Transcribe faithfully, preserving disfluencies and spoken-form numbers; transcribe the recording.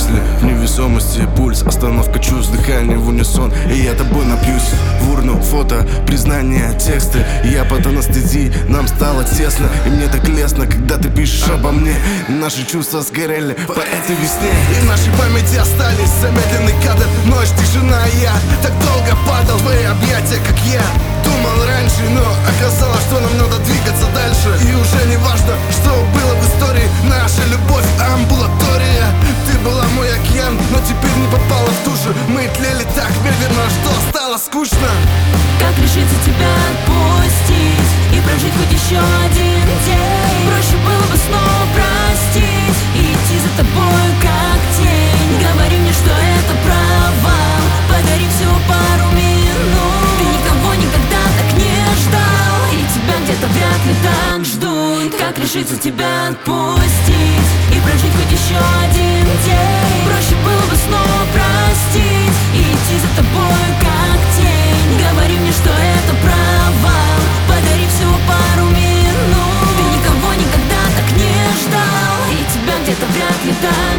мысли в невесомости, пульс, остановка чувств, дыхание в унисон. И я тобой напьюсь в урну, фото, признания, тексты. Я под анестезией, нам стало тесно. И мне так лестно, когда ты пишешь обо мне. Наши чувства сгорели по этой весне, и в нашей памяти остались замедленный кадр. Ночь, тишина, и я так долго падал в твои объятия, как я думал раньше. Но оказалось, что нам надо двигаться дальше. И уже не важно, что было в истории. Наша любовь амбулатория. Ты была мой океан, но теперь не попала в душу. Мы тлели так медленно, что стало скучно. Как решиться тебя отпустить и прожить хоть еще один день? Проще было бы снова простить и идти за тобой как тень. Говори мне, что это провал, подари всего пару минут. Ты никого никогда так не ждал, и тебя где-то вряд ли так ждут. Как решиться тебя отпустить и прожить хоть еще один день? Проще было бы снова простить и идти за тобой как тень. Говори мне, что это провал, подари всего пару минут. Ты никого никогда так не ждал, и тебя где-то вряд ли так